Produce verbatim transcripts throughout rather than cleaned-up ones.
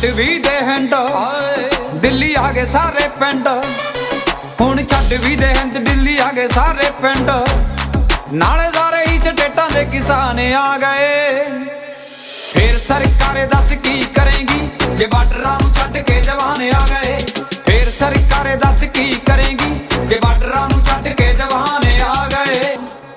ਛੱਡ ਵੀ ਦੇ ਹਿੰਦ ਦਿੱਲੀ ਆ ਗਏ ਸਾਰੇ ਪਿੰਡ ਹੁਣ ਛੱਡ ਵੀ ਦੇ ਹਿੰਦ ਦਿੱਲੀ ਆ ਗਏ ਸਾਰੇ ਪਿੰਡ ਨਾਲੇ ਸਾਰੇ ਹੀ ਸਟੇਟਾਂ ਦੇ ਕਿਸਾਨ ਆ ਗਏ ਫੇਰ ਸਰਕਾਰੇ ਦੱਸ ਕੀ ਕਰੇਗੀ ਜੇ ਬਾਰਡਰਾਂ ਨੂੰ ਛੱਡ ਕੇ ਜਵਾਨ ਆ ਗਏ ਫੇਰ ਸਰਕਾਰੇ ਦੱਸ ਕੀ ਕਰੇਗੀ ਜੇ ਬਾਰਡਰਾਂ ਨੂੰ ਛੱਡ ਕੇ ਜਵਾਨ ਆ ਗਏ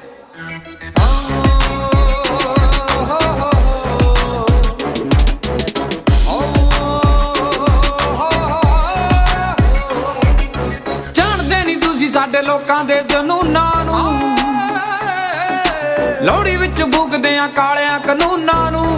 ਸਾਡੇ ਲੋਕਾਂ ਦੇ ਜਨੂਨਾਂ ਨੂੰ ਲੋਹੜੀ ਵਿੱਚ ਬੂਕਦੇ ਆ ਕਾਲਿਆਂ ਕਾਨੂੰਨਾਂ ਨੂੰ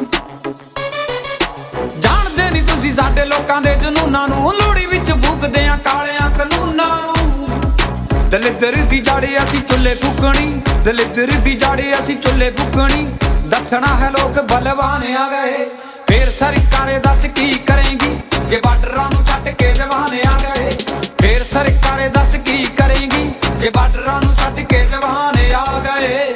ਜਾਣਦੇ ਨਹੀਂ ਤੁਸੀਂ ਸਾਡੇ ਲੋਕਾਂ ਦੇ ਜਨੂਨਾਂ ਨੂੰ ਲੋਹੜੀ ਵਿੱਚ ਬੂਕਦੇ ਆ ਕਾਲਿਆਂ ਕਾਨੂੰਨਾਂ ਨੂੰ ਦਲਿੱਦਰ ਦੀ ਜੜੀ ਅਸੀਂ ਚੁੱਲ੍ਹੇ ਫੂਕਣੀ ਦਲਿੱਦਰ ਦੀ ਜੜੀ ਅਸੀਂ ਚੁੱਲ੍ਹੇ ਫੂਕਣੀ ਦੱਸਣਾ ਹੈ ਲੋਕ ਬਲਵਾਨ ਆ ਗਏ ਫੇਰ ਸਰਕਾਰੇ ਦੱਸ ਕੀ ਕਰੇਗੀ ਜੇ ਬਾਰਡਰਾਂ ਨੂੰ ਛੱਡ ਕੇ ਜਵਾਨ ਆ ਗਏ ਫੇਰ ਸਰਕਾਰੇ ਦੱਸ ਕੀ ਕਰੇਗੀ ਜੇ ਬਾਰਡਰਾਂ ਨੂੰ ਛੱਡ ਕੇ ਜਵਾਨ ਆ ਗਏ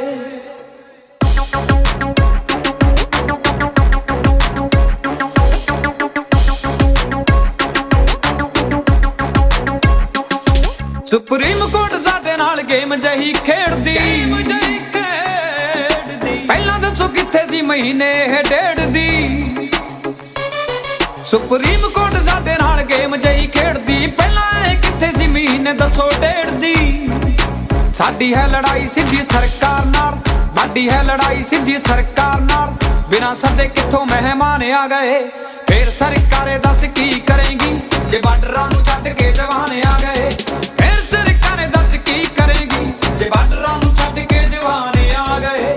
ਸੁਪਰੀਮ ਕੋਰਟ ਸਾਡੇ ਨਾਲ ਗੇਮ ਜਹੀ ਖੇਡਦੀ ਪਹਿਲਾਂ ਦੱਸੋ ਕਿੱਥੇ ਸੀ ਮਹੀਨੇ ਇਹ ਡੇਢ ਦੀ ਸੁਪਰੀਮ ਕੋਰਟ ਸਾਡੇ ਨਾਲ ਗੇਮ ਜਹੀ ਖੇਡਦੀ ਪਹਿਲਾਂ ਇਹ ਕਿੱਥੇ ਸੀ ਮਹੀਨੇ ਦੱਸੋ ਡੇਢ ਦੀ ਸਾਡੀ ਹੈ ਲੜਾਈ ਸਿੱਧੀ ਸਰਕਾਰ ਨਾਲ ਸਾਡੀ ਹੈ ਲੜਾਈ ਸਿੱਧੀ ਸਰਕਾਰ ਨਾਲ ਬਿਨਾਂ ਸੱਦੇ ਕਿੱਥੋਂ ਮਹਿਮਾਨ ਆ ਗਏ ਫੇਰ ਸਰਕਾਰੇ ਦੱਸ ਕੀ ਕਰੇਗੀ ਜੇ ਬਾਰਡਰਾਂ ਨੂੰ ਛੱਡ ਕੇ ਜਵਾਨ ਆ ਗਏ ਫੇਰ ਸਰਕਾਰੇ ਦੱਸ ਕੀ ਕਰੇਗੀ ਜੇ ਬਾਰਡਰਾਂ ਨੂੰ ਛੱਡ ਕੇ ਜਵਾਨ ਆ ਗਏ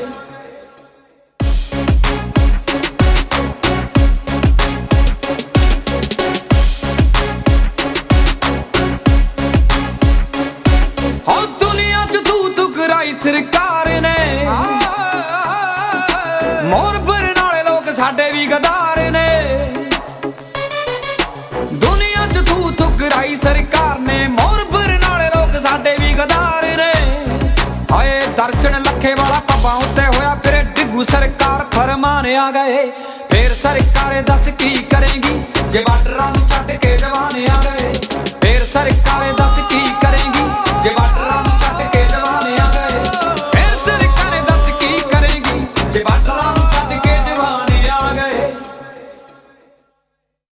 ਸਰਕਾਰ ਨੇ ਮੋਰ ਭਰਨ ਵਾਲੇ ਲੋਕ ਸਾਡੇ ਵੀ ਗਦਾਰ ਨੇ ਦੁਨੀਆ ਚ ਥੂ ਥੁਕਰਾਈ ਸਰਕਾਰ ਨੇ ਮੋਰ ਭਰਨ ਵਾਲੇ ਲੋਕ ਸਾਡੇ ਵੀ ਗਦਾਰ ਨੇ ਹਾਏ ਦਰਸ਼ਨ ਲੱਖੇ ਵਾਲਾ ਪੱਬਾਂ ਉੱਤੇ ਹੋਇਆ ਫਿਰ ਡਿੱਗੂ ਸਰਕਾਰ ਫਰਮਾਨ ਆ ਗਏ ਫੇਰ ਸਰਕਾਰੇ ਦੱਸ ਕੀ ਕਰੇਗੀ ਜੇ ਬਾਰਡਰਾਂ ਨੂੰ ਛੱਡ ਕੇ ਜਵਾਨ ਆ ਗਏ ਫੇਰ ਸਰਕਾਰੇ ਦੱਸ ਕੀ ਕਰੇਗੀ ਜੇ ਬਾਰਡਰਾਂ ਨੂੰ